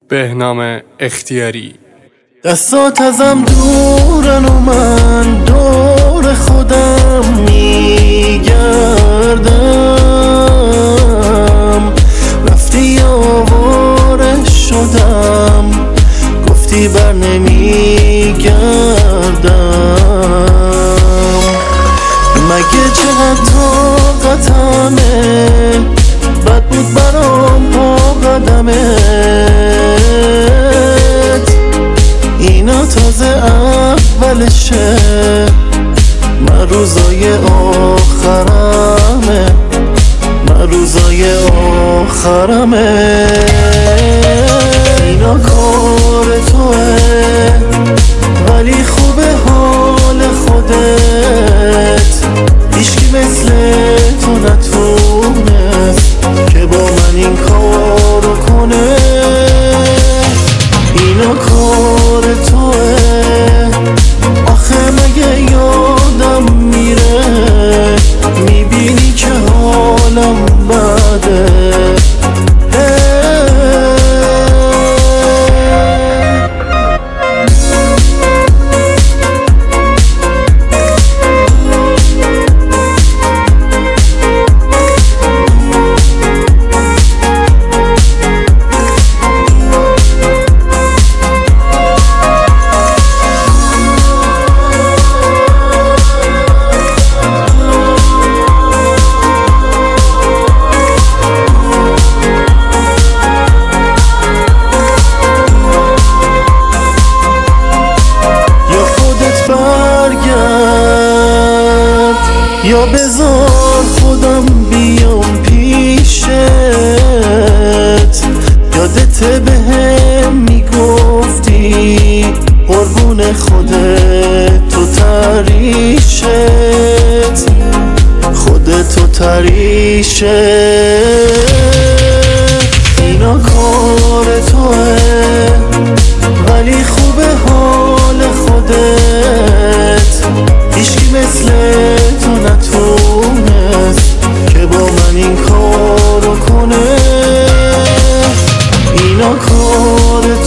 بهنام اختیاری. دستات ازم دورن و من دور خودم میگردم، رفتی آواره شدم، گفتی بر نمیگردم. مگه چقدر طاقتمه، بد بود برام پا قدمت، اینا تازه اولشه، من روزای آخرمه، من روزای آخرمه. اینا کار توه ولی خوبه حال خودت، هیچکی مثل تو نتونه که با من این کارو کنه. اینا کار توه، آخه مگه یادم میره، میبینی که حالم بده. یا بذار خودم بیام پیشت، یادت بهم میگفتی قربون خودت تو تریشت، خودت تو تریشت. اینا کار توه ولی خوبه حال خودت، هیچکی مثل تو نتونست که با من این کارو کنه. اینا کار